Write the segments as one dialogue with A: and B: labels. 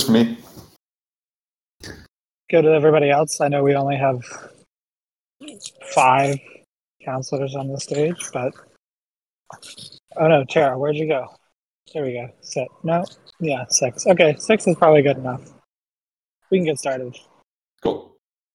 A: for me.
B: Good to everybody else. I know we only have 5 counselors on the stage, but oh no, Tara, where'd you go? There we go. Sit. No, yeah, 6. Okay, 6 is probably good enough. We can get started.
A: Cool.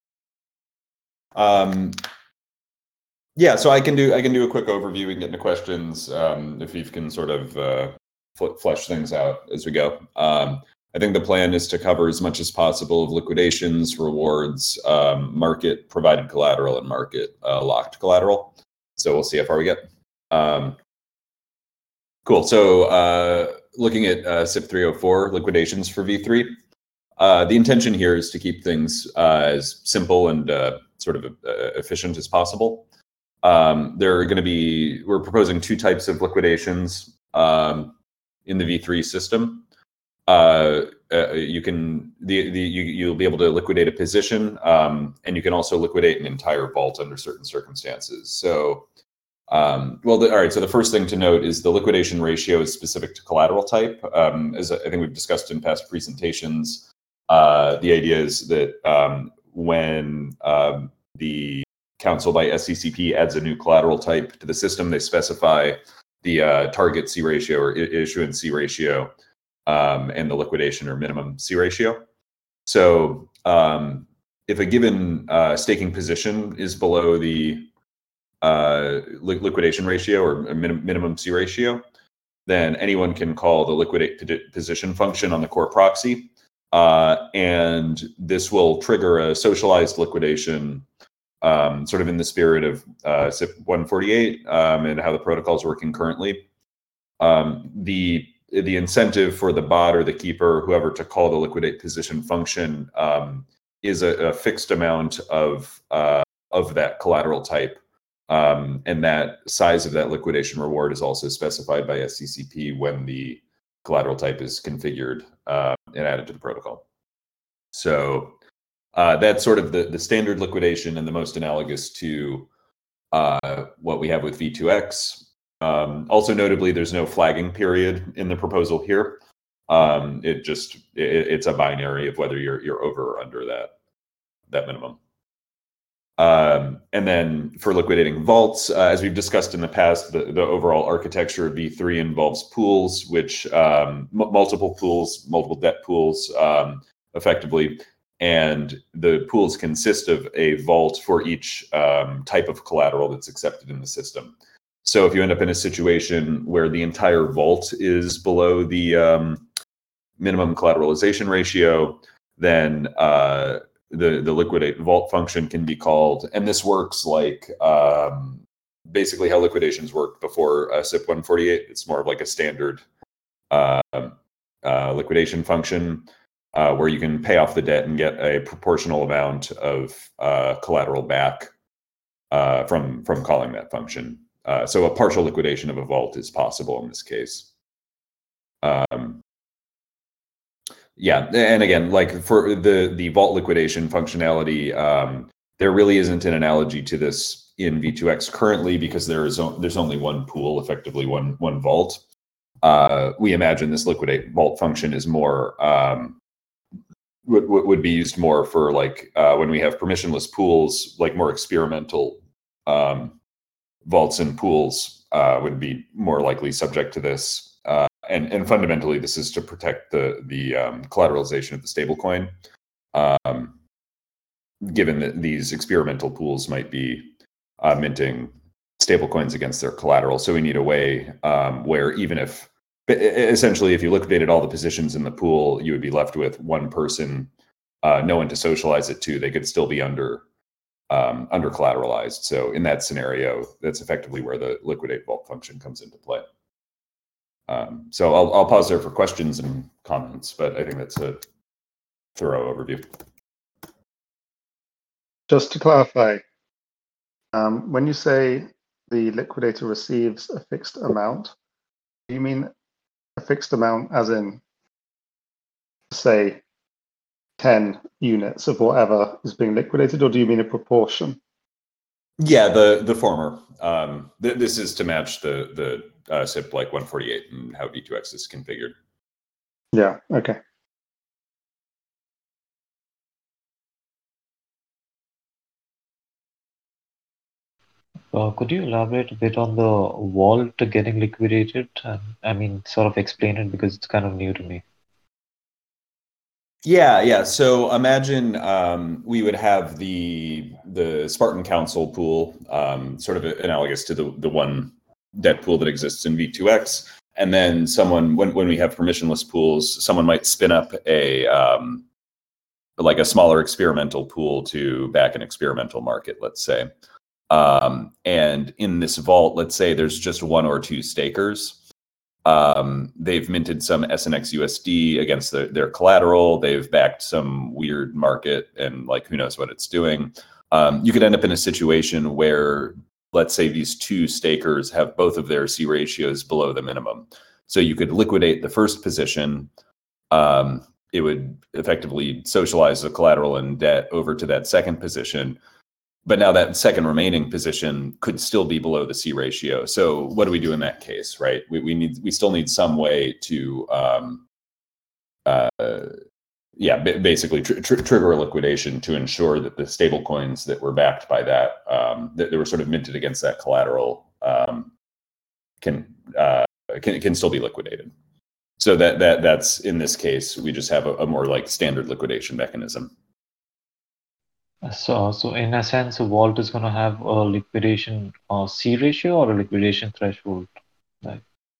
A: Yeah, so I can do a quick overview. We can get into questions if you can sort of flesh things out as we go. I think the plan is to cover as much as possible of liquidations, rewards, market provided collateral, and market locked collateral. So we'll see how far we get. Cool. So looking at SIP 304 liquidations for V3, the intention here is to keep things as simple and sort of efficient as possible. We're proposing 2 types of liquidations in the V3 system. You'll be able to liquidate a position, and you can also liquidate an entire vault under certain circumstances. So, all right. So the first thing to note is the liquidation ratio is specific to collateral type. As I think we've discussed in past presentations, the idea is that when the council by SCCP adds a new collateral type to the system, they specify the target C ratio or issuance C ratio and the liquidation or minimum C ratio. So if a given staking position is below the liquidation ratio or minimum C ratio, then anyone can call the liquidate position function on the core proxy. And this will trigger a socialized liquidation, sort of in the spirit of SIP 148 and how the protocol is working currently. The incentive for the bot or the keeper, whoever, to call the liquidate position function is a fixed amount of that collateral type. And that size of that liquidation reward is also specified by SCCP when the collateral type is configured and added to the protocol. So that's sort of the standard liquidation and the most analogous to what we have with V2X. Also notably, there's no flagging period in the proposal here. It's a binary of whether you're over or under that minimum. And then for liquidating vaults, as we've discussed in the past, the overall architecture of V3 involves pools, which multiple debt pools, effectively, and the pools consist of a vault for each type of collateral that's accepted in the system. So if you end up in a situation where the entire vault is below the minimum collateralization ratio, then the liquidate vault function can be called, and this works like basically how liquidations worked before SIP 148. It's more of like a standard liquidation function where you can pay off the debt and get a proportional amount of collateral back from calling that function. So a partial liquidation of a vault is possible in this case. Yeah, and again, like for the vault liquidation functionality, there really isn't an analogy to this in V2X currently because there's only one pool, effectively one vault. We imagine this liquidate vault function is more would be used more for like when we have permissionless pools, like more experimental vaults and pools would be more likely subject to this. And fundamentally, this is to protect the collateralization of the stablecoin, given that these experimental pools might be minting stablecoins against their collateral. So we need a way where even if, essentially, if you liquidated all the positions in the pool, you would be left with one person, no one to socialize it to. They could still be under collateralized. So in that scenario, that's effectively where the liquidate vault function comes into play. So I'll pause there for questions and comments, but I think that's a thorough overview.
C: Just to clarify, when you say the liquidator receives a fixed amount, do you mean a fixed amount as in, say, 10 units of whatever is being liquidated, or do you mean a proportion?
A: Yeah, the former. This is to match the SIP like 148 and how V2X is configured.
C: Yeah, okay.
D: Could you elaborate a bit on the vault getting liquidated? I mean, sort of explain it because it's kind of new to me.
A: Yeah. So imagine we would have the Spartan Council pool, sort of analogous to the one debt pool that exists in V2X. And then someone, when we have permissionless pools, someone might spin up like a smaller experimental pool to back an experimental market, let's say. And in this vault, let's say there's just one or two stakers. They've minted some SNX USD against their collateral. They've backed some weird market and like who knows what it's doing. You could end up in a situation where, let's say these two stakers have both of their C ratios below the minimum. So you could liquidate the first position. It would effectively socialize the collateral and debt over to that second position. But now that second remaining position could still be below the C ratio. So what do we do in that case, right? We still need some way to, basically trigger a liquidation to ensure that the stable coins that were backed by that, that were sort of minted against that collateral, can still be liquidated. So that's in this case, we just have a more like standard liquidation mechanism.
D: So in a sense, a vault is going to have a liquidation C ratio or a liquidation threshold. Like,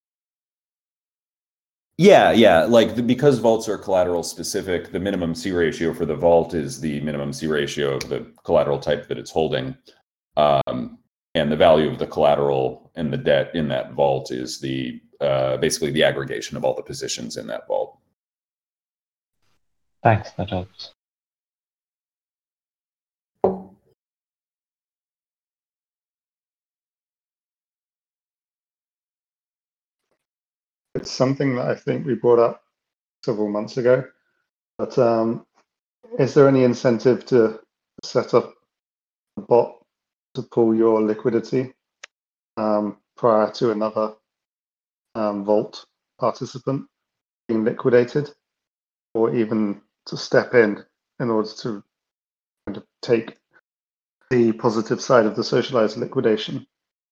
A: yeah. Like because vaults are collateral specific, the minimum C ratio for the vault is the minimum C ratio of the collateral type that it's holding, and the value of the collateral and the debt in that vault is the basically the aggregation of all the positions in that vault.
D: Thanks, that helps.
C: It's something that I think we brought up several months ago, but is there any incentive to set up a bot to pull your liquidity prior to another vault participant being liquidated, or even to step in order to kind of take the positive side of the socialized liquidation?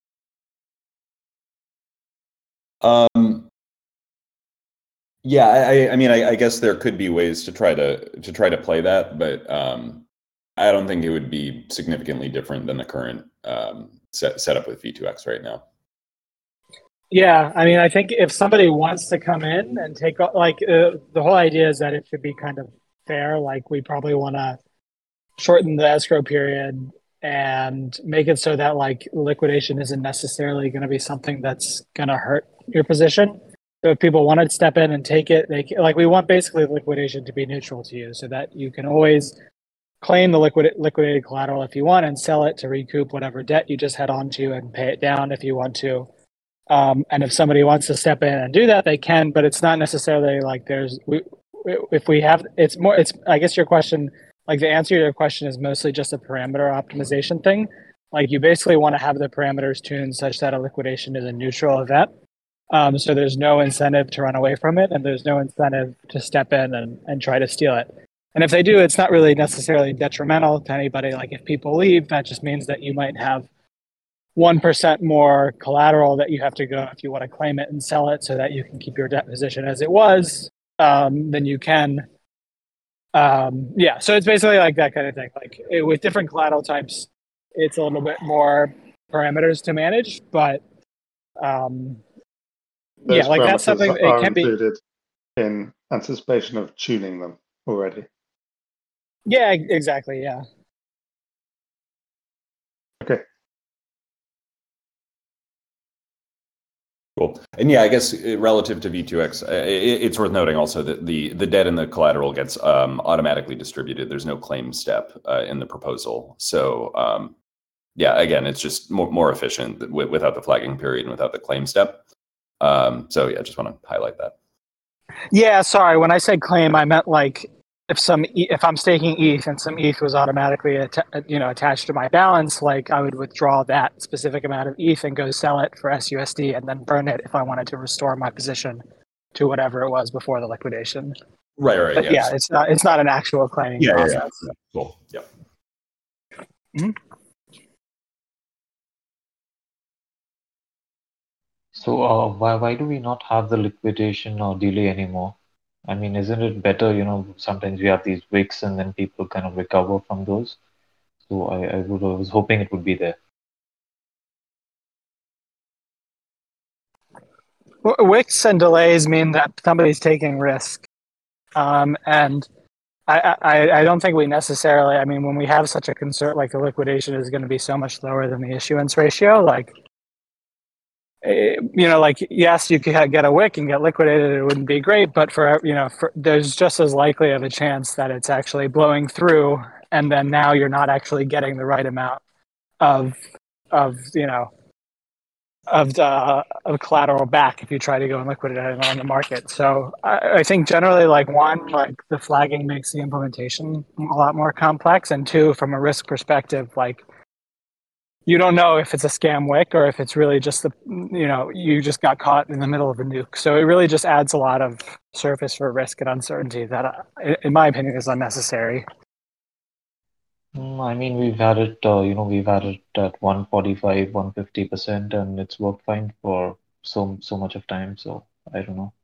A: Yeah, I mean, I guess there could be ways to try to play that, but I don't think it would be significantly different than the current setup with V2X right now.
B: Yeah, I mean, I think if somebody wants to come in and take like the whole idea is that it should be kind of fair. Like we probably want to shorten the escrow period and make it so that like liquidation isn't necessarily going to be something that's going to hurt your position. So if people want to step in and take it, like we want basically liquidation to be neutral to you, so that you can always claim the liquidated collateral if you want and sell it to recoup whatever debt you just had onto and pay it down if you want to. And if somebody wants to step in and do that, they can, but it's not necessarily like if we have, it's more, it's, I guess your question, like the answer to your question is mostly just a parameter optimization thing. Like you basically want to have the parameters tuned such that a liquidation is a neutral event. So there's no incentive to run away from it, and there's no incentive to step in and try to steal it. And if they do, it's not really necessarily detrimental to anybody. Like if people leave, that just means that you might have 1% more collateral that you have to go if you want to claim it and sell it so that you can keep your debt position as it was, then you can. Yeah, so it's basically like that kind of thing. Like with different collateral types, it's a little bit more parameters to manage, but yeah, like that's something it can be
C: included in anticipation of tuning them already.
B: Yeah, exactly. Yeah.
C: Okay.
A: Cool. And yeah, I guess relative to V2X, it's worth noting also that the debt and the collateral gets automatically distributed. There's no claim step in the proposal. So yeah, again, it's just more efficient without the flagging period and without the claim step. So yeah, just want to highlight that.
B: Yeah, sorry. When I said claim, I meant like if I'm staking ETH and some ETH was automatically attached to my balance, like I would withdraw that specific amount of ETH and go sell it for SUSD and then burn it if I wanted to restore my position to whatever it was before the liquidation.
A: Right.
B: But yeah, it's not an actual claiming process.
A: Yeah. Cool. Yeah.
B: Mm-hmm.
D: So why do we not have the liquidation or delay anymore? I mean, isn't it better, sometimes we have these wicks and then people kind of recover from those. So I was hoping it would be there.
B: Wicks and delays mean that somebody's taking risk. And I don't think we necessarily, I mean, when we have such a concern, like the liquidation is going to be so much lower than the issuance ratio, like, like, yes, you could get a wick and get liquidated. It wouldn't be great, but there's just as likely of a chance that it's actually blowing through. And then now you're not actually getting the right amount of, of, you know, of collateral back if you try to go and liquidate it on the market. So I think generally, like, one, like the flagging makes the implementation a lot more complex, and two, from a risk perspective, like you don't know if it's a scam wick or if it's really just you just got caught in the middle of a nuke. So it really just adds a lot of surface for risk and uncertainty that, in my opinion, is unnecessary.
D: I mean, we've had it at 145, 150%, and it's worked fine for so much of time. So I don't know.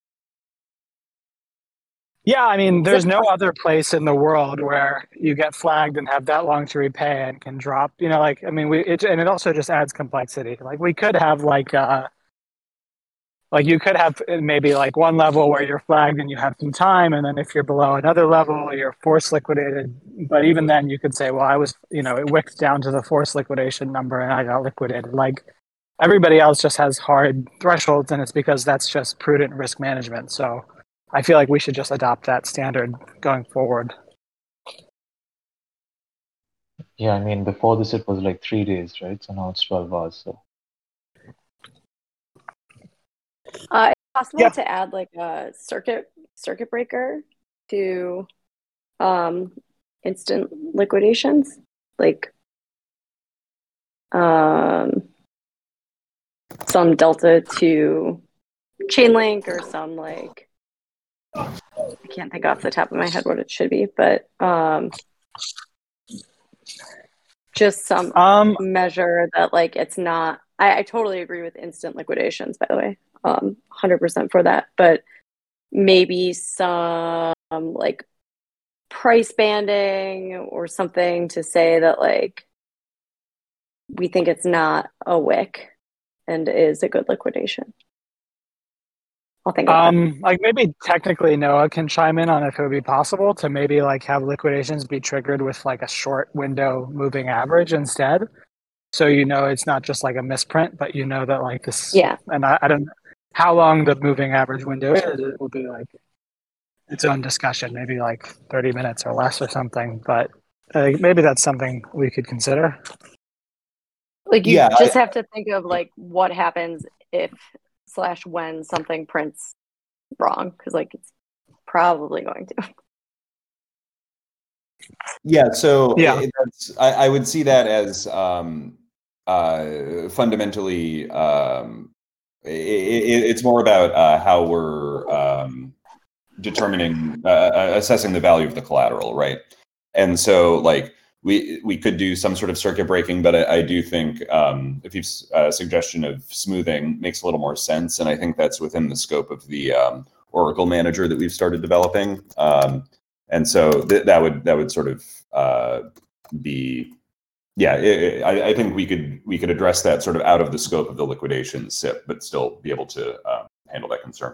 B: Yeah, I mean, there's no other place in the world where you get flagged and have that long to repay and can drop. Like, I mean, and it also just adds complexity. Like, we could have like you could have maybe like one level where you're flagged and you have some time, and then if you're below another level, you're force liquidated. But even then, you could say, well, I was, it wicked down to the force liquidation number and I got liquidated. Like, everybody else just has hard thresholds, and it's because that's just prudent risk management. So I feel like we should just adopt that standard going forward.
D: Yeah, I mean, before this it was like 3 days, right? So now it's 12 hours. So
E: It's possible
B: Yeah.
E: to add like a circuit breaker to instant liquidations, like some delta to Chainlink or some like, I can't think off the top of my head what it should be, but just some measure that like it's not. I totally agree with instant liquidations, by the way, 100% for that. But maybe some like price banding or something to say that like we think it's not a wick and is a good liquidation. I'll think of that.
B: Like, maybe technically Noah can chime in on if it would be possible to maybe like have liquidations be triggered with like a short window moving average instead. So it's not just like a misprint, but that like this.
E: Yeah.
B: And I don't know how long the moving average window is. It would be like its own discussion, maybe like 30 minutes or less or something. But maybe that's something we could consider.
E: Like you just have to think of like what happens if/when something prints wrong, because like it's probably going to.
A: Yeah, so
B: Yeah.
A: I would see that as fundamentally it's more about how we're determining assessing the value of the collateral, right? And so like we could do some sort of circuit breaking, but I do think if you've suggestion of smoothing makes a little more sense, and I think that's within the scope of the Oracle Manager that we've started developing. And so that would sort of be, yeah. I think we could address that sort of out of the scope of the liquidation SIP, but still be able to handle that concern.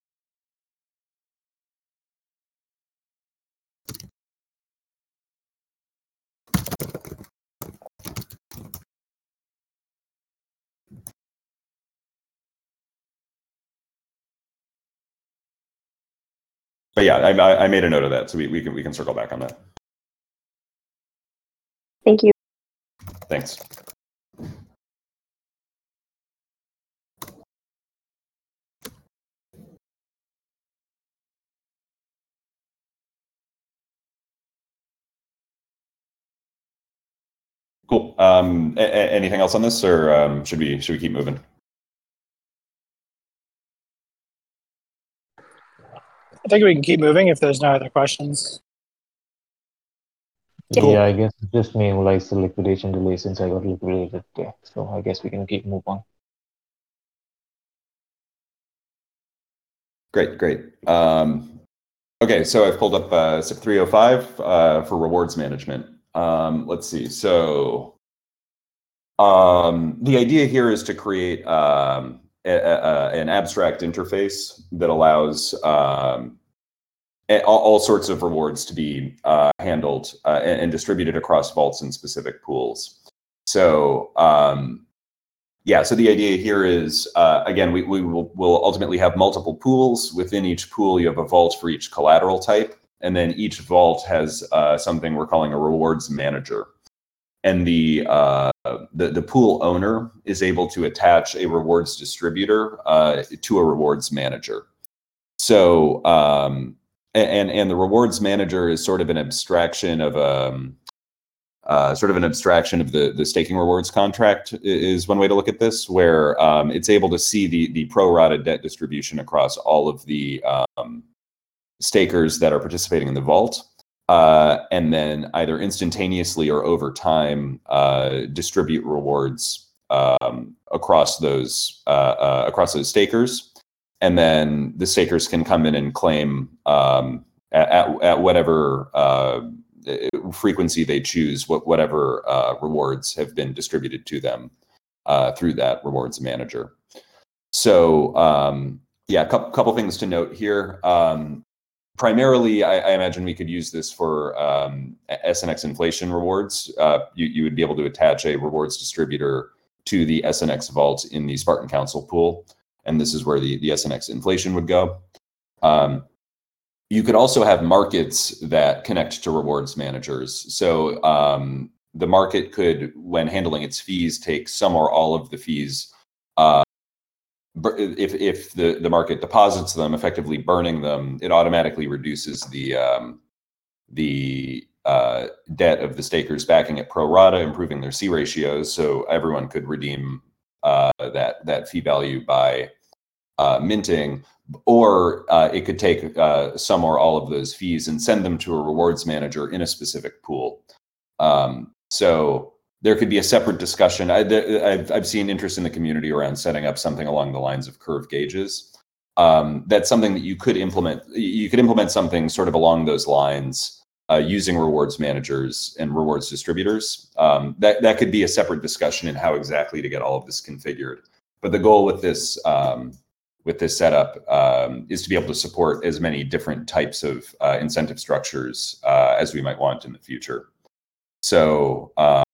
A: But yeah, I made a note of that, so we can circle back on that.
E: Thank you.
A: Thanks. Cool. Anything else on this, or should we keep moving?
B: I think we can keep moving if there's no other questions.
A: Cool.
D: Yeah, I guess it just minimize the liquidation delay since I got liquidated. Yeah, so I guess we can move on.
A: Great. Okay, so I've pulled up SIP 305 for rewards management. Let's see. So the idea here is to create an abstract interface that allows all sorts of rewards to be handled and distributed across vaults and specific pools. So so the idea here is, again, we'll ultimately have multiple pools. Within each pool, you have a vault for each collateral type. And then each vault has something we're calling a rewards manager. And the pool owner is able to attach a rewards distributor to a rewards manager. So, and the rewards manager is sort of an abstraction of the staking rewards contract is one way to look at this, where it's able to see the pro rata debt distribution across all of the stakers that are participating in the vault, and then either instantaneously or over time distribute rewards across those stakers, and then the stakers can come in and claim at whatever frequency they choose, whatever rewards have been distributed to them through that rewards manager. So a couple things to note here. Primarily, I imagine we could use this for SNX inflation rewards. You would be able to attach a rewards distributor to the SNX vault in the Spartan Council pool, and this is where the SNX inflation would go. You could also have markets that connect to rewards managers. So the market could, when handling its fees, take some or all of the fees. If the market deposits them, effectively burning them, it automatically reduces the debt of the stakers backing it pro rata, improving their C ratios, so everyone could redeem that fee value by minting. Or it could take some or all of those fees and send them to a rewards manager in a specific pool. So there could be a separate discussion. I've seen interest in the community around setting up something along the lines of curve gauges. That's something that you could implement. You could implement something sort of along those lines using rewards managers and rewards distributors. That could be a separate discussion in how exactly to get all of this configured. But the goal with this setup is to be able to support as many different types of incentive structures as we might want in the future. So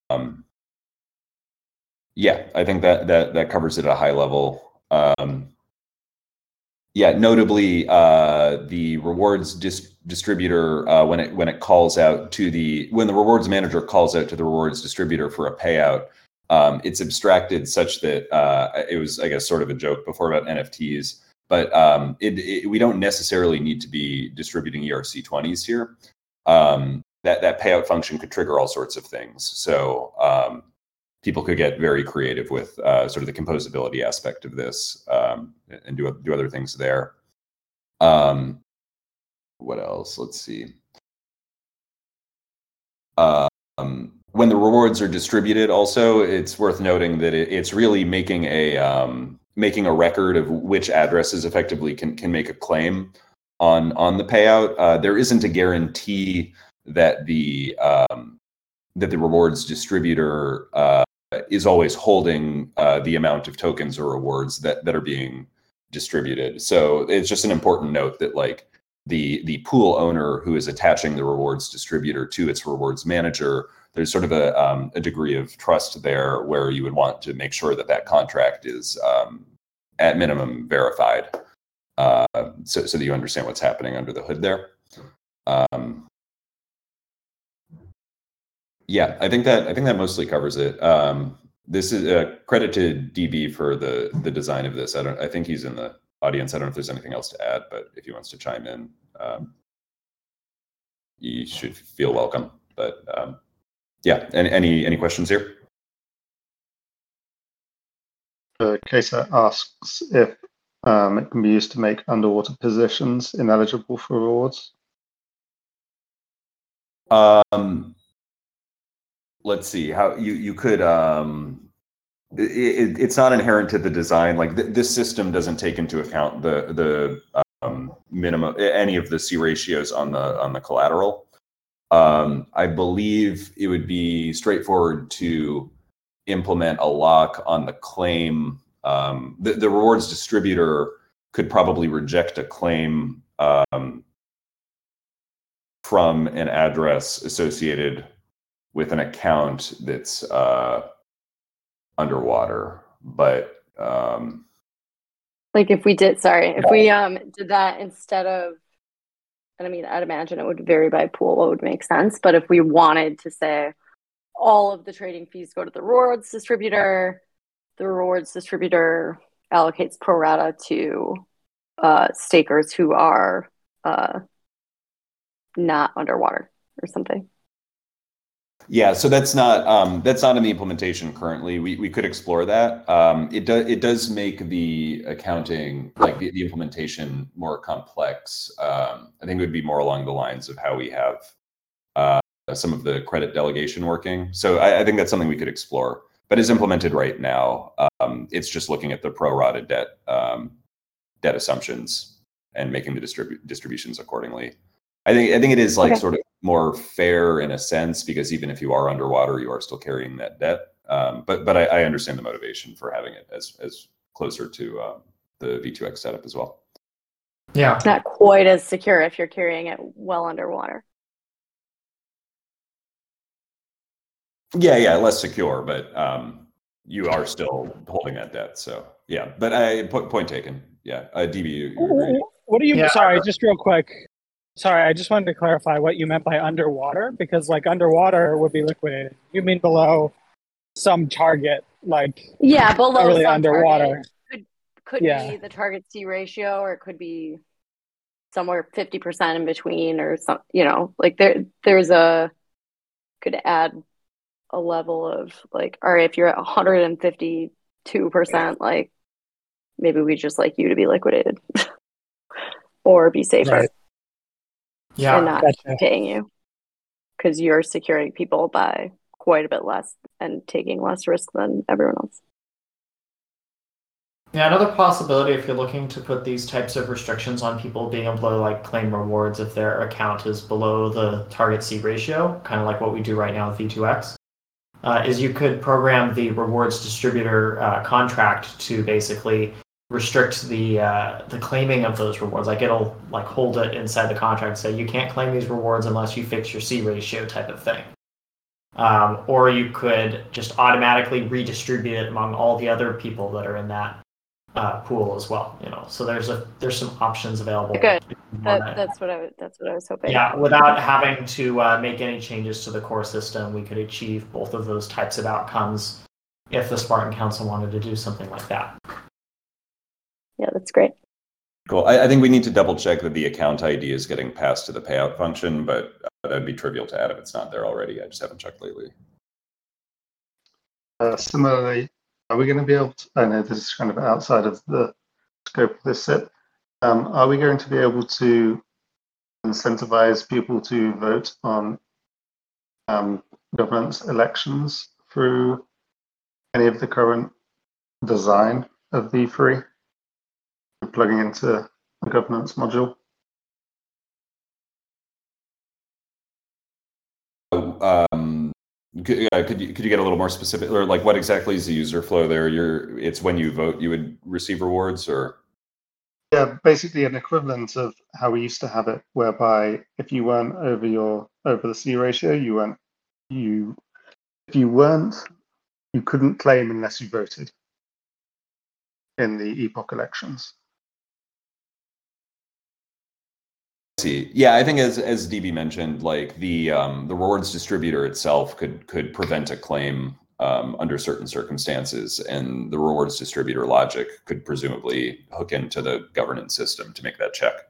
A: I think that covers it at a high level. Notably, the rewards distributor, when the rewards manager calls out to the rewards distributor for a payout, it's abstracted such that it was, I guess, sort of a joke before about NFTs, but we don't necessarily need to be distributing ERC-20s here. That payout function could trigger all sorts of things. So people could get very creative with sort of the composability aspect of this and do other things there. What else? Let's see. When the rewards are distributed, also, it's worth noting that it's really making a record of which addresses effectively can make a claim on the payout. There isn't a guarantee that the rewards distributor is always holding the amount of tokens or rewards that are being distributed. So it's just an important note that, like, the pool owner who is attaching the rewards distributor to its rewards manager, there's sort of a degree of trust there where you would want to make sure that contract is at minimum verified, so that you understand what's happening under the hood there. I think that mostly covers it. This is credit to DB for the design of this. I think he's in the audience. I don't know if there's anything else to add, but if he wants to chime in, you should feel welcome. But any questions here?
C: Kesa asks if it can be used to make underwater positions ineligible for rewards.
A: Let's see how you could. It's not inherent to the design. Like this system doesn't take into account the minimum any of the C ratios on the collateral. I believe it would be straightforward to implement a lock on the claim. The rewards distributor could probably reject a claim from an address associated with an account that's underwater. But
E: like if we did that instead of, and I mean, I'd imagine it would vary by pool, what would make sense. But if we wanted to say all of the trading fees go to the rewards distributor allocates pro rata to stakers who are not underwater or something.
A: Yeah, so that's not in the implementation currently. We could explore that. It does make the accounting, like the implementation, more complex. I think it would be more along the lines of how we have some of the credit delegation working. So I think that's something we could explore. But as implemented right now, it's just looking at the pro rata debt assumptions and making the distributions accordingly. I think it is like sort of more fair in a sense, because even if you are underwater, you are still carrying that debt. But I understand the motivation for having it as closer to the V2X setup as well.
F: Yeah,
E: it's not quite as secure if you're carrying it well underwater.
A: Yeah, less secure, but you are still holding that debt. So yeah, but point taken. Yeah, DB, you agree?
B: What do you?
F: Yeah.
B: Sorry, just real quick. Sorry, I just wanted to clarify what you meant by underwater, because like underwater would be liquidated. You mean below some target, like
E: below
B: really
E: some
B: underwater.
E: Target. Could be the target C ratio, or it could be somewhere 50% in between, or some. Like there's could add a level of like, all right, if you're at 152%, like maybe we just like you to be liquidated or be safer.
B: Right.
F: Yeah,
E: and not paying you, because you're securing people by quite a bit less and taking less risk than everyone else.
F: Yeah, another possibility, if you're looking to put these types of restrictions on people being able to like claim rewards if their account is below the target C ratio, kind of like what we do right now with V2X, is you could program the rewards distributor contract to basically restrict the claiming of those rewards. Like it'll like hold it inside the contract and say you can't claim these rewards unless you fix your C ratio type of thing. Or you could just automatically redistribute it among all the other people that are in that pool as well. So there's some options available.
E: Good. That's what I was hoping.
F: Yeah, without having to make any changes to the core system, we could achieve both of those types of outcomes if the Spartan Council wanted to do something like that.
E: Yeah, that's great.
A: Cool. I think we need to double check that the account ID is getting passed to the payout function, but that'd be trivial to add if it's not there already. I just haven't checked lately.
C: Similarly, are we going to be able to, I know this is kind of outside of the scope of this SIP, are we going to be able to incentivize people to vote on governance elections through any of the current design of V3, plugging into the governance module?
A: Could you get a little more specific, or like what exactly is the user flow there? It's when you vote, you would receive rewards, or?
C: Yeah, basically an equivalent of how we used to have it, whereby if you weren't over the C ratio, if you weren't, you couldn't claim unless you voted in the Epoch elections.
A: See, yeah, I think as DB mentioned, like the rewards distributor itself could prevent a claim under certain circumstances, and the rewards distributor logic could presumably hook into the governance system to make that check.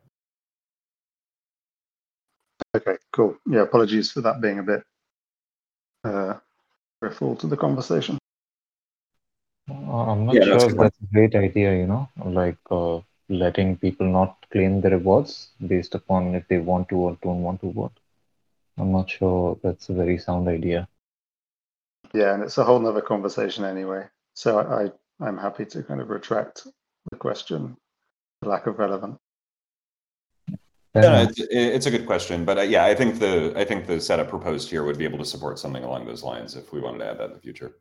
C: Okay, cool. Yeah, apologies for that being a bit peripheral to the conversation.
D: I'm not sure if that's a great idea, like letting people not claim the rewards based upon if they want to or don't want to vote. I'm not sure that's a very sound idea.
C: Yeah, and it's a whole nother conversation anyway. So I'm happy to kind of retract the question, the lack of relevance.
A: No, it's a good question, but yeah, I think the setup proposed here would be able to support something along those lines if we wanted to add that in the future.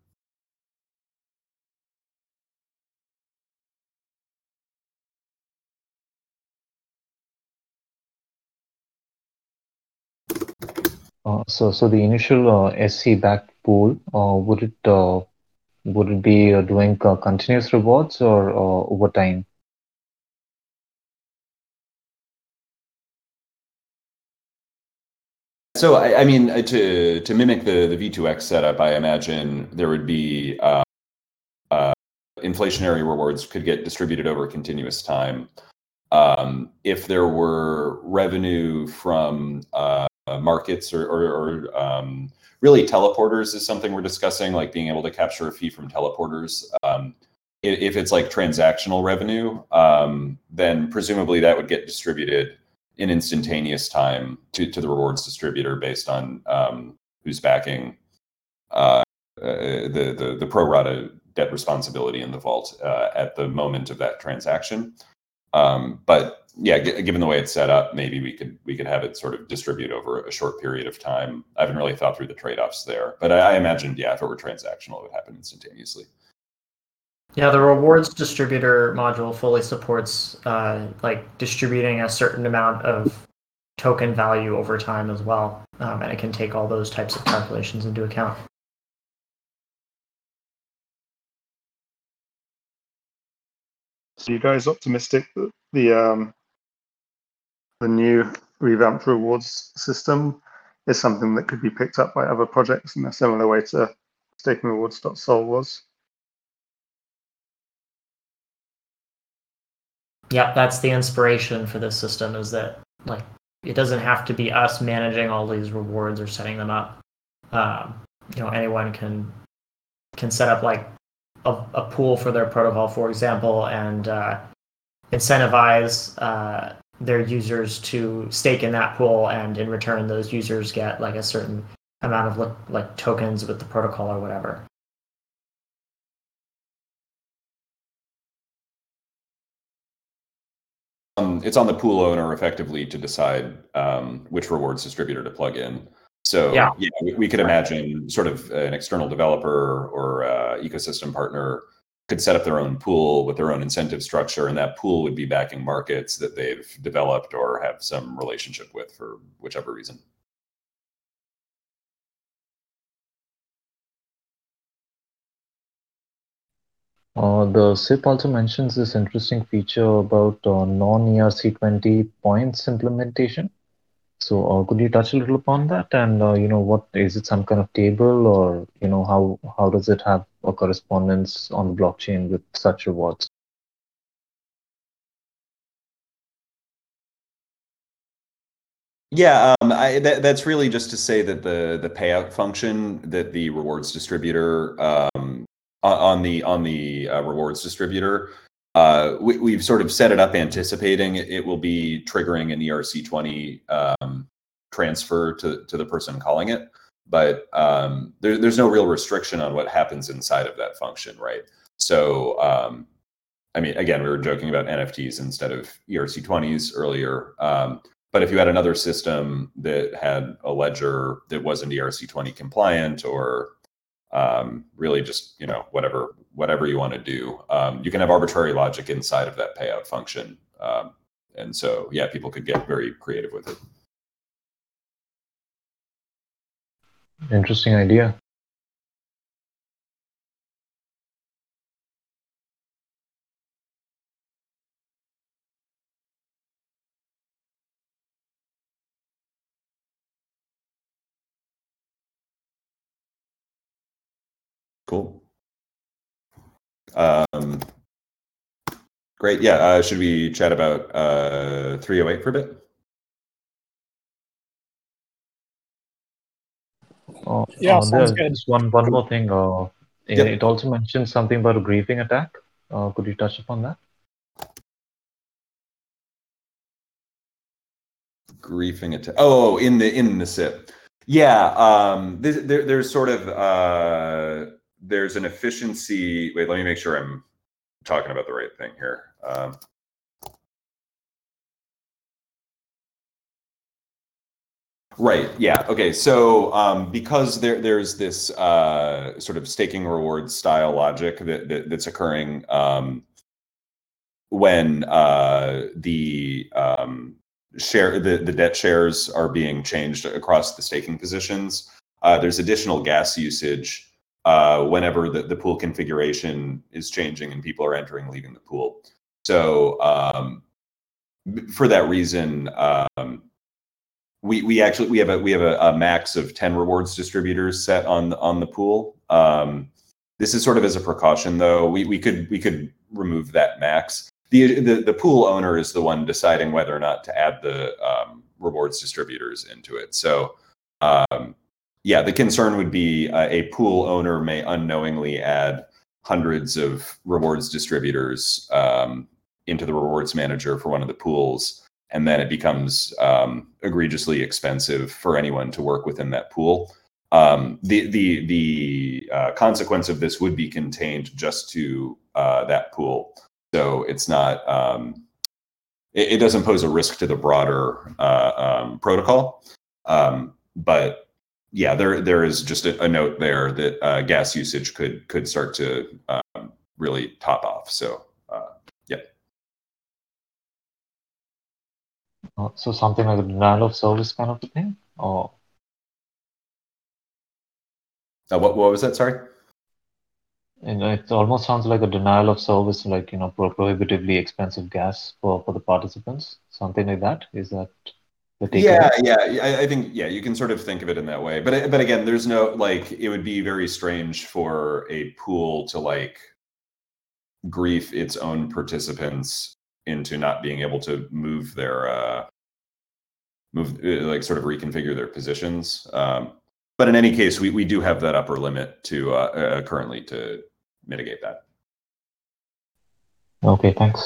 D: So the initial SC backed pool, would it be doing continuous rewards or over time?
A: So I mean, to mimic the V2X setup, I imagine there would be inflationary rewards could get distributed over continuous time. If there were revenue from markets or really teleporters is something we're discussing, like being able to capture a fee from teleporters. If it's like transactional revenue, then presumably that would get distributed in instantaneous time to the rewards distributor based on who's backing the pro rata debt responsibility in the vault at the moment of that transaction. But yeah, given the way it's set up, maybe we could have it sort of distribute over a short period of time. I haven't really thought through the trade-offs there, but I imagined, yeah, if it were transactional, it would happen instantaneously.
F: Yeah, the rewards distributor module fully supports like distributing a certain amount of token value over time as well, and it can take all those types of calculations into account.
C: So you guys optimistic that the new revamped rewards system is something that could be picked up by other projects in a similar way to stakingrewards.sol was?
F: Yeah, that's the inspiration for this system, is that like it doesn't have to be us managing all these rewards or setting them up. Anyone can set up like a pool for their protocol, for example, and incentivize their users to stake in that pool, and in return, those users get like a certain amount of like tokens with the protocol or whatever.
A: It's on the pool owner effectively to decide which rewards distributor to plug in. So yeah, we could imagine sort of an external developer or ecosystem partner could set up their own pool with their own incentive structure, and that pool would be backing markets that they've developed or have some relationship with for whichever reason.
D: The SIP also mentions this interesting feature about non-ERC20 points implementation. So could you touch a little upon that? And what is it, some kind of table, or how does it have a correspondence on the blockchain with such rewards?
A: Yeah, that's really just to say that the payout function that the rewards distributor on the rewards distributor, we've sort of set it up anticipating it will be triggering an ERC20 transfer to the person calling it, but there's no real restriction on what happens inside of that function, right? So I mean, again, we were joking about NFTs instead of ERC20s earlier. But if you had another system that had a ledger that wasn't ERC20 compliant, or really just whatever you want to do, you can have arbitrary logic inside of that payout function, and so yeah, people could get very creative with it.
D: Interesting idea.
A: Cool. Great. Yeah. Should we chat about 308 for a bit?
B: Yeah, sounds good.
D: Just one more thing. It also mentions something about a griefing attack. Could you touch upon that?
A: Griefing attack. Oh, in the SIP. Yeah. There's sort of there's an efficiency. Wait, let me make sure I'm talking about the right thing here. Right. Yeah. Okay. So because there's this sort of staking reward style logic that's occurring when the debt shares are being changed across the staking positions, there's additional gas usage whenever the pool configuration is changing and people are entering and leaving the pool. So for that reason, we have a max of 10 rewards distributors set on the pool. This is sort of as a precaution, though. We could remove that max. The pool owner is the one deciding whether or not to add the rewards distributors into it. So yeah, the concern would be a pool owner may unknowingly add hundreds of rewards distributors into the rewards manager for one of the pools, and then it becomes egregiously expensive for anyone to work within that pool. The consequence of this would be contained just to that pool. So it's not, it doesn't pose a risk to the broader protocol. But yeah, there is just a note there that gas usage could start to really top off. So yeah.
D: So something like a denial of service kind of a thing, or
A: what was that? Sorry.
D: and it almost sounds like a denial of service, like prohibitively expensive gas for the participants, something like that. Is that the takeaway?
A: Yeah. I think you can sort of think of it in that way. But again, there's no it would be very strange for a pool to grief its own participants into not being able to move their sort of reconfigure their positions. But in any case, we do have that upper limit to currently to mitigate that.
D: Okay, thanks.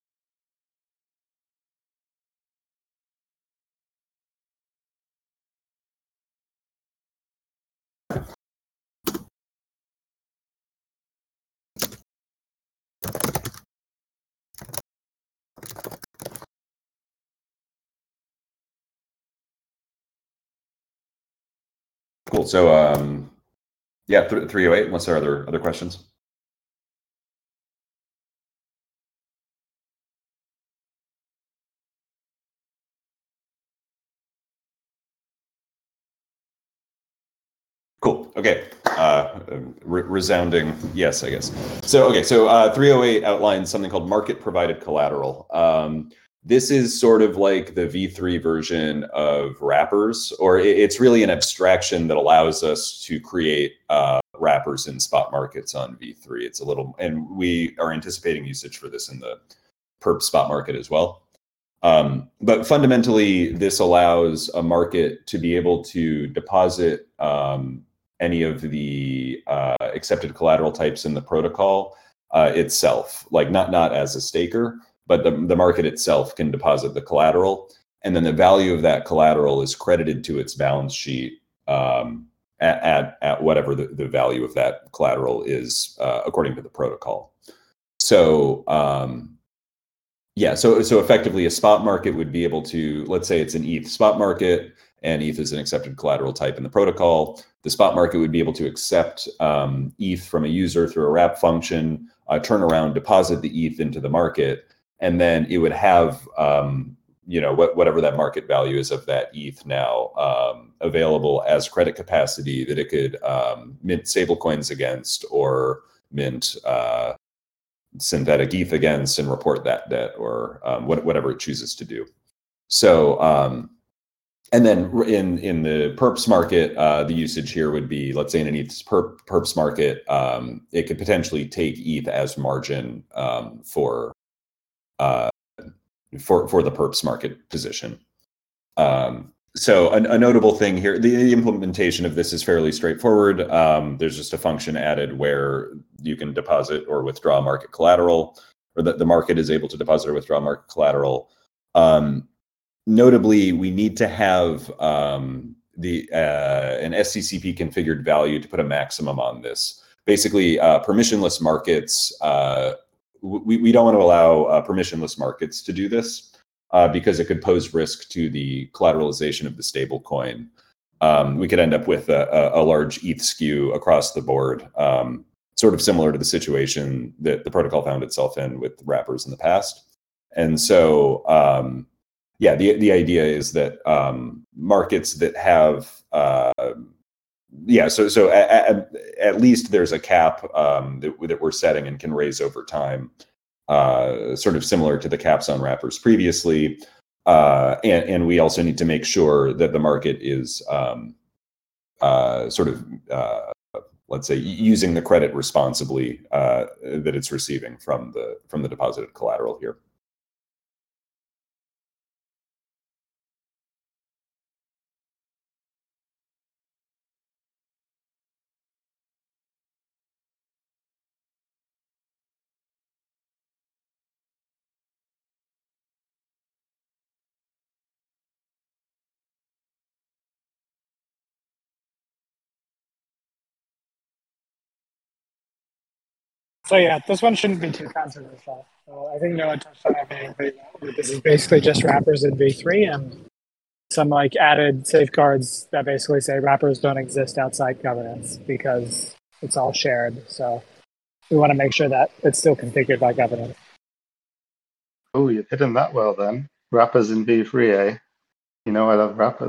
A: Cool. So yeah, 308. Unless there are other questions. Cool. Okay. Resounding yes, I guess. So 308 outlines something called market provided collateral. This is sort of like the V3 version of wrappers, or it's really an abstraction that allows us to create wrappers in spot markets on V3. It's a little, and we are anticipating usage for this in the perp spot market as well. But fundamentally, this allows a market to be able to deposit any of the accepted collateral types in the protocol itself, not as a staker, but the market itself can deposit the collateral, and then the value of that collateral is credited to its balance sheet at whatever the value of that collateral is according to the protocol. So so effectively a spot market would be able to, let's say it's an ETH spot market and ETH is an accepted collateral type in the protocol. The spot market would be able to accept ETH from a user through a wrap function, turn around, deposit the ETH into the market, and then it would have whatever that market value is of that ETH now available as credit capacity that it could mint stablecoins against or mint synthetic ETH against and report that debt, or whatever it chooses to do. So and then in the perps market, the usage here would be, let's say in an ETH perps market, it could potentially take ETH as margin for the perps market position. So a notable thing here, the implementation of this is fairly straightforward. There's just a function added where you can deposit or withdraw market collateral, or that the market is able to deposit or withdraw market collateral. Notably, we need to have an SCCP configured value to put a maximum on this. Basically, permissionless markets, we don't want to allow permissionless markets to do this. because it could pose risk to the collateralization of the stable coin. We could end up with a large ETH skew across the board, sort of similar to the situation that the protocol found itself in with wrappers in the past. And so, the idea is that markets that have, so at least there's a cap that we're setting and can raise over time, sort of similar to the caps on wrappers previously. And we also need to make sure that the market is let's say, using the credit responsibly that it's receiving from the deposited collateral here.
B: So yeah, this one shouldn't be too controversial. So I think Noah touched on everything. This is basically just wrappers in V3 and some like added safeguards that basically say wrappers don't exist outside governance because it's all shared. So we want to make sure that it's still configured by governance.
C: Oh, you've hidden that well then. Wrappers in V3, eh? You know I love wrappers.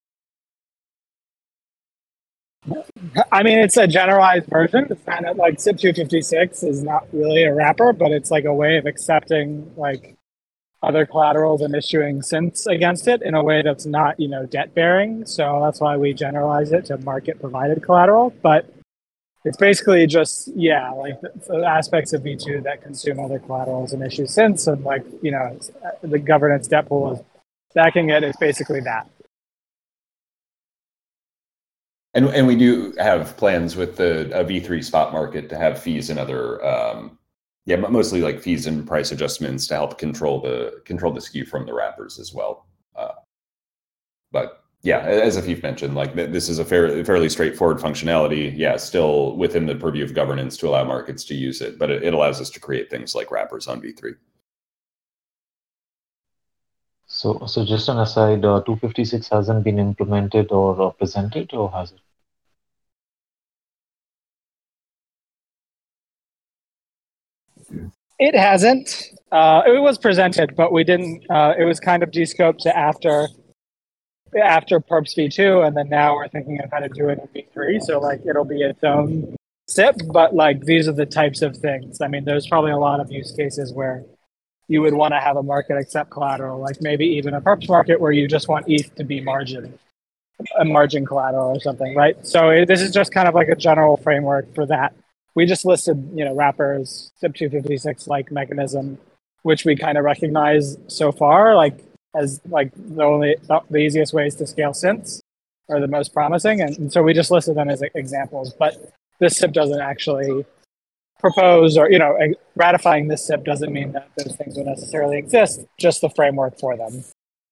B: I mean, it's a generalized version. It's kind of like SIP 256 is not really a wrapper, but it's like a way of accepting like other collaterals and issuing synths against it in a way that's not, debt bearing. So that's why we generalize it to market provided collateral. But it's basically just, like the aspects of V2 that consume other collaterals and issue synths, and like, the governance debt pool is backing it. It's basically that.
A: And we do have plans with the V3 spot market to have fees and other, mostly like fees and price adjustments to help control the skew from the wrappers as well. But yeah, as Afif mentioned, like this is a fairly straightforward functionality. Yeah, still within the purview of governance to allow markets to use it, but it allows us to create things like wrappers on V3.
D: So just an aside, 256 hasn't been implemented or presented, or has it?
B: It hasn't. It was presented, but we didn't. It was kind of descoped to after Perps V2, and then now we're thinking of how to do it in V3. So like it'll be its own SIP, but like these are the types of things. I mean, there's probably a lot of use cases where you would want to have a market accept collateral, like maybe even a Perps market where you just want ETH to be a margin collateral or something, right? So this is just kind of like a general framework for that. We just listed, wrappers, SIP 256 like mechanism, which we kind of recognize so far, like as like the easiest ways to scale synths or the most promising, and so we just listed them as examples. But this SIP doesn't actually propose or ratifying this SIP doesn't mean that those things will necessarily exist, just the framework for them.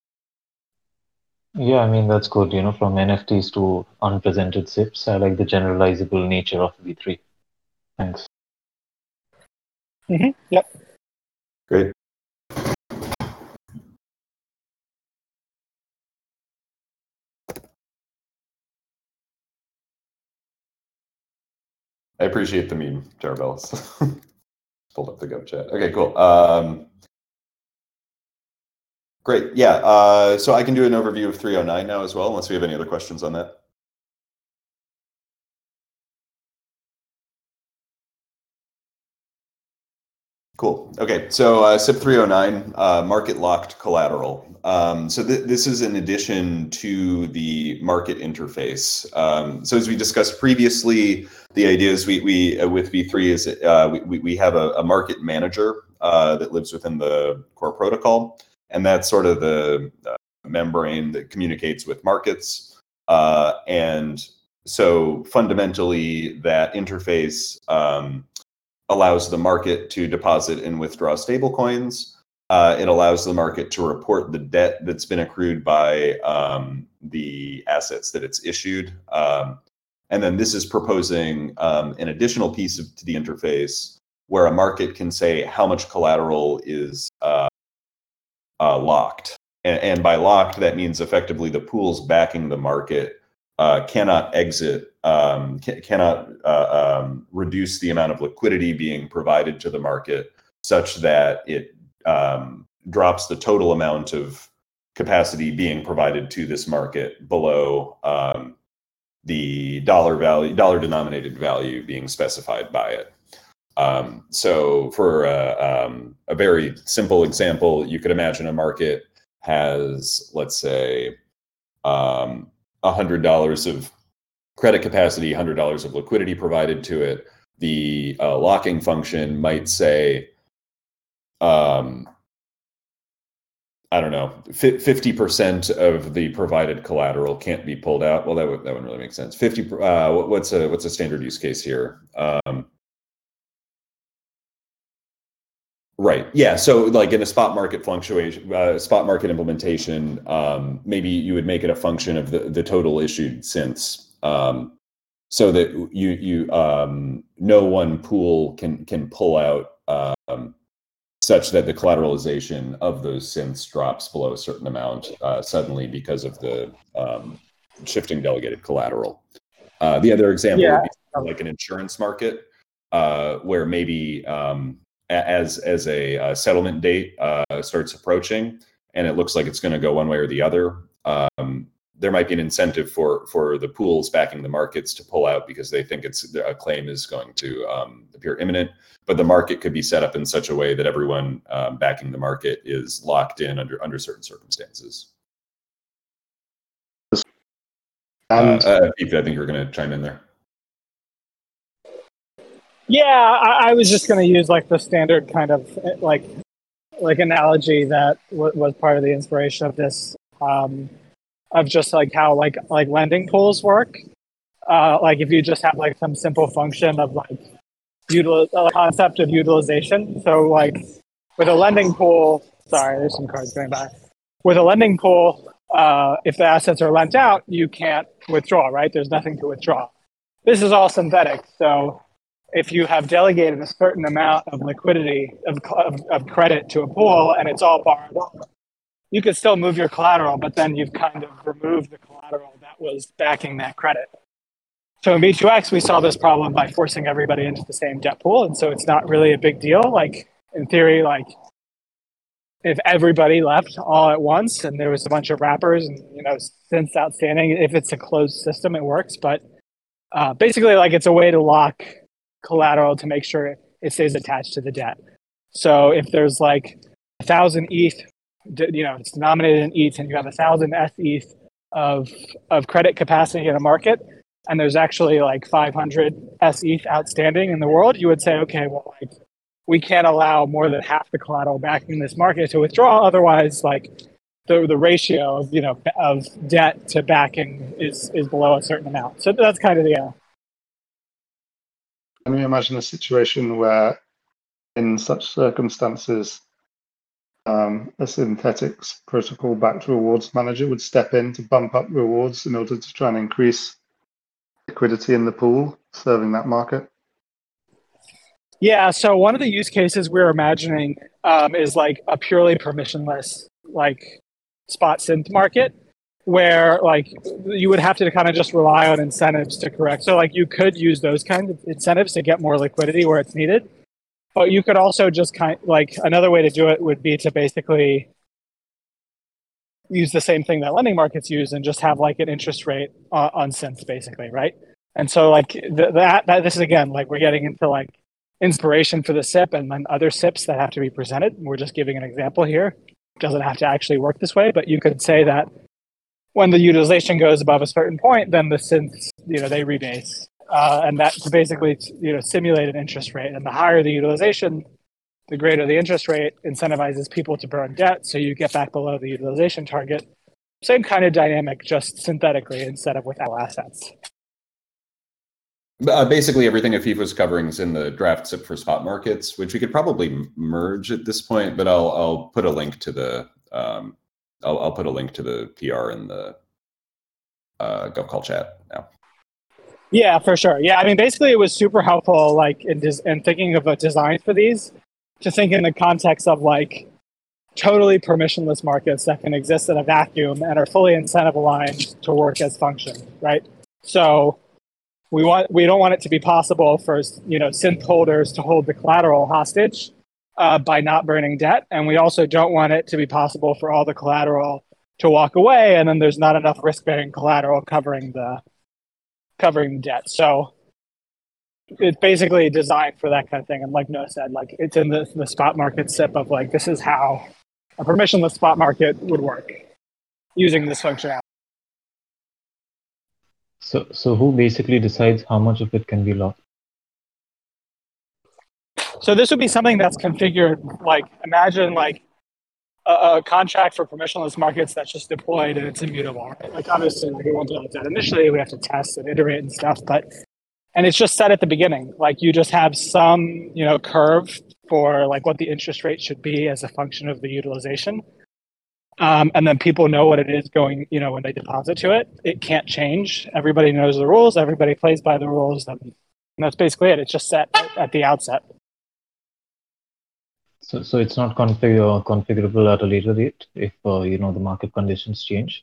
D: Yeah, I mean that's good, from NFTs to unpresented SIPs. I like the generalizable nature of V3. Thanks.
B: Mm-hmm. Yep.
A: Great. I appreciate the meme, Jarbells. Pulled up the Gov chat. Okay, cool. Great. Yeah. So I can do an overview of 309 now as well, unless we have any other questions on that. Cool. Okay. So SIP 309, market locked collateral. So this is in addition to the market interface. So as we discussed previously, the idea is we with V3 is we have a market manager that lives within the core protocol, and that's sort of the membrane that communicates with markets. And so fundamentally, that interface allows the market to deposit and withdraw stablecoins. It allows the market to report the debt that's been accrued by the assets that it's issued. And then this is proposing an additional piece to the interface where a market can say how much collateral is locked. And by locked, that means effectively the pools backing the market cannot exit, cannot reduce the amount of liquidity being provided to the market such that it drops the total amount of capacity being provided to this market below the dollar denominated value being specified by it. So for a very simple example, you could imagine a market has, let's say, $100 of credit capacity, $100 of liquidity provided to it. The locking function might say, I don't know, 50% of the provided collateral can't be pulled out. Well, that wouldn't really make sense. 50. What's a standard use case here? Right. Yeah. So, like in a spot market fluctuation, spot market implementation, maybe you would make it a function of the total issued synths, so that you no one pool can pull out such that the collateralization of those synths drops below a certain amount suddenly because of the shifting delegated collateral. The other example would be like an insurance market, where maybe as a settlement date starts approaching and it looks like it's going to go one way or the other, there might be an incentive for the pools backing the markets to pull out because they think a claim is going to appear imminent. But the market could be set up in such a way that everyone backing the market is locked in under certain circumstances.
C: And
A: I think you're going to chime in there.
B: Yeah, I was just going to use like the standard kind of like analogy that was part of the inspiration of this, of just like how like lending pools work. Like if you just have like some simple function of like concept of utilization. So like with a lending pool, sorry, there's some cards going by. With a lending pool, if the assets are lent out, you can't withdraw, right? There's nothing to withdraw. This is all synthetic. So if you have delegated a certain amount of liquidity of credit to a pool and it's all borrowed off, you could still move your collateral, but then you've kind of removed the collateral that was backing that credit. So in V2X, we saw this problem by forcing everybody into the same debt pool. And so it's not really a big deal. Like in theory, like if everybody left all at once and there was a bunch of wrappers and, synths outstanding, if it's a closed system, it works. But basically like it's a way to lock collateral to make sure it stays attached to the debt. So if there's like 1,000 ETH, it's denominated in ETH and you have 1,000 ETH of credit capacity in a market, and there's actually like 500 ETH outstanding in the world, you would say, okay, well, like we can't allow more than half the collateral backing this market to withdraw. Otherwise, like the ratio of debt to backing is below a certain amount. So that's kind of the.
C: Can you imagine a situation where, in such circumstances, a synthetics protocol-backed rewards manager would step in to bump up rewards in order to try and increase liquidity in the pool serving that market?
B: Yeah, so one of the use cases we're imagining is like a purely permissionless like spot synth market where like you would have to kind of just rely on incentives to correct. So like you could use those kinds of incentives to get more liquidity where it's needed. But you could also just another way to do it would be to basically use the same thing that lending markets use and just have like an interest rate on synths basically, right? And so like that this is again, like we're getting into like inspiration for the SIP and then other SIPs that have to be presented. We're just giving an example here. It doesn't have to actually work this way, but you could say that when the utilization goes above a certain point, then the synths, they rebase. And that's basically, simulate an interest rate. And the higher the utilization, the greater the interest rate incentivizes people to burn debt. So you get back below the utilization target. Same kind of dynamic, just synthetically instead of without assets.
A: Basically, everything Afif was covering is in the draft SIP for spot markets, which we could probably merge at this point. But I'll put a link to the I'll put a link to the PR in the GovCall chat now.
B: Yeah, for sure. Yeah, I mean, basically, it was super helpful, like in thinking of a design for these, to think in the context of like totally permissionless markets that can exist in a vacuum and are fully incentive aligned to work as functions, right? So we don't want it to be possible for synth holders to hold the collateral hostage by not burning debt, and we also don't want it to be possible for all the collateral to walk away, and then there's not enough risk-bearing collateral covering the debt. So it's basically designed for that kind of thing. And like Noah said, like it's in the spot market SIP of like this is how a permissionless spot market would work using this functionality.
D: So who basically decides how much of it can be locked?
B: So this would be something that's configured, like imagine like a contract for permissionless markets that's just deployed and it's immutable, right? Like obviously we won't do that initially, we have to test and iterate and stuff, and it's just set at the beginning. Like you just have some, curve for like what the interest rate should be as a function of the utilization. And then people know what it is going, when they deposit to it. It can't change. Everybody knows the rules. Everybody plays by the rules. And that's basically it. It's just set at the outset.
D: So it's not configurable at a later date if, the market conditions change?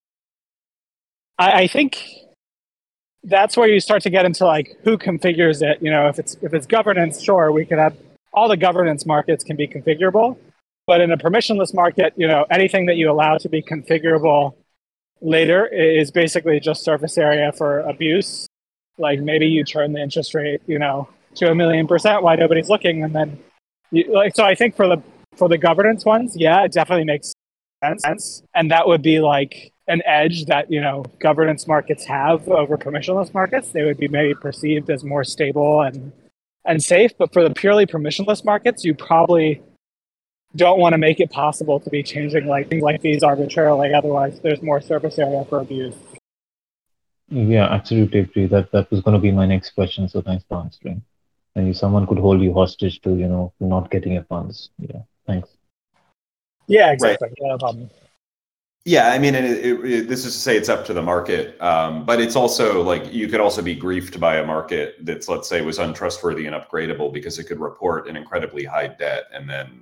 B: I think that's where you start to get into like who configures it. If it's governance, sure, we could have all the governance markets can be configurable. But in a permissionless market, anything that you allow to be configurable later is basically just surface area for abuse. Like maybe you turn the interest rate, to 1,000,000% while nobody's looking, and then so I think for the governance ones, yeah, it definitely makes sense, and that would be like an edge that governance markets have over permissionless markets. They would be maybe perceived as more stable and safe. But for the purely permissionless markets, you probably don't want to make it possible to be changing like things like these arbitrarily. Otherwise, there's more surface area for abuse.
D: Yeah, absolutely agree. That was going to be my next question. So thanks for answering. And someone could hold you hostage to not getting your funds. Yeah, thanks.
B: Yeah, exactly.
A: Right.
B: Yeah, no problem.
A: Yeah, I mean, this is to say it's up to the market, but it's also like you could also be griefed by a market that's, let's say, was untrustworthy and upgradable because it could report an incredibly high debt and then,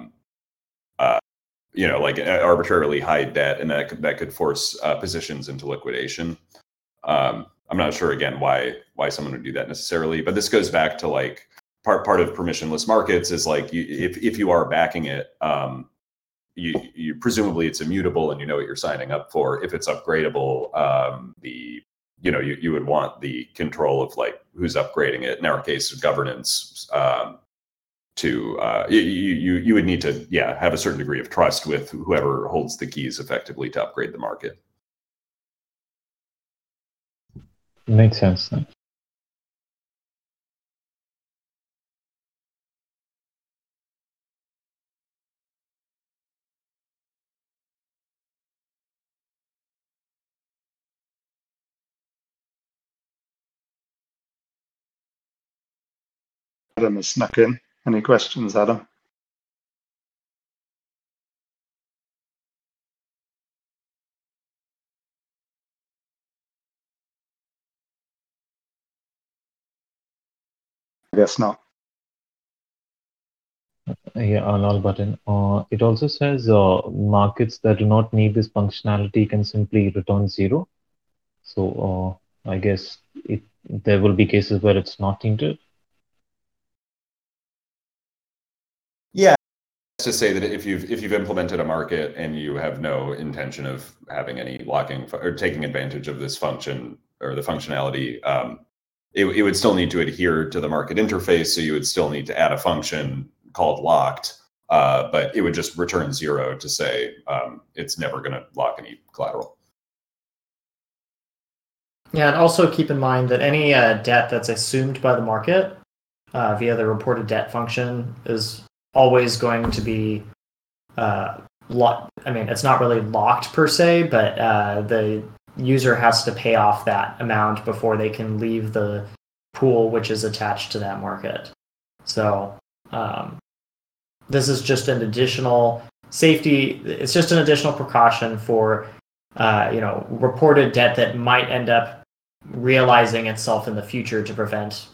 A: like arbitrarily high debt, and that could force positions into liquidation. I'm not sure again why someone would do that necessarily, but this goes back to like part of permissionless markets is like if you are backing it. You presumably it's immutable and you know what you're signing up for. If it's upgradable, you would want the control of like who's upgrading it. In our case, governance. You would need to have a certain degree of trust with whoever holds the keys effectively to upgrade the market.
D: Makes sense.
C: Adam has snuck in. Any questions, Adam? I guess not.
D: Yeah, null button. It also says markets that do not need this functionality can simply return 0. So I guess there will be cases where it's not needed.
A: Yeah, to say that if you've implemented a market and you have no intention of having any locking or taking advantage of this function or the functionality, it would still need to adhere to the market interface. So you would still need to add a function called locked, but it would just return 0 to say it's never going to lock any collateral.
F: Yeah, and also keep in mind that any debt that's assumed by the market via the reported debt function is always going to be locked. I mean, it's not really locked per se, but the user has to pay off that amount before they can leave the pool which is attached to that market. So this is just an additional safety. It's just an additional precaution for reported debt that might end up realizing itself in the future to prevent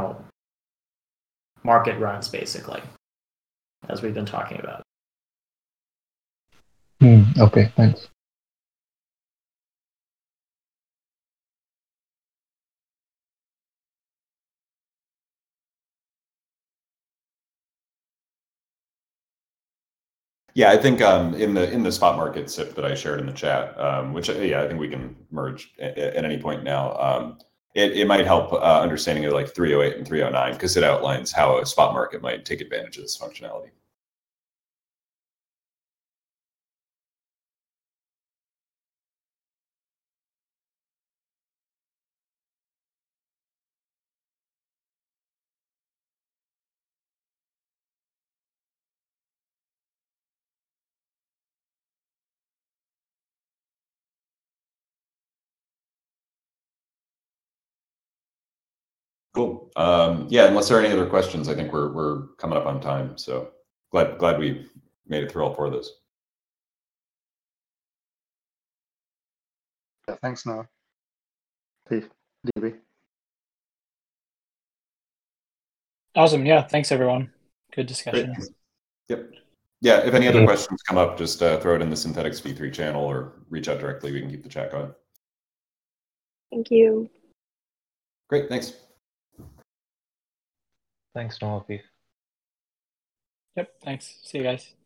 F: market runs, basically, as we've been talking about.
D: Okay, thanks.
A: Yeah, I think in the spot market SIP that I shared in the chat, which I think we can merge at any point now. It might help understanding of like 308 and 309 because it outlines how a spot market might take advantage of this functionality. Cool. Yeah, unless there are any other questions, I think we're coming up on time. So glad we made it through all 4 of those.
C: Yeah, thanks, Noah. DB.
B: Awesome. Yeah. Thanks, everyone. Good discussion.
A: Great. Yep. Yeah, if any other questions come up, just throw it in the Synthetix V3 channel or reach out directly. We can keep the chat going.
E: Thank you.
A: Great, thanks.
D: Thanks, Noah.
B: Yep. Thanks. See you guys.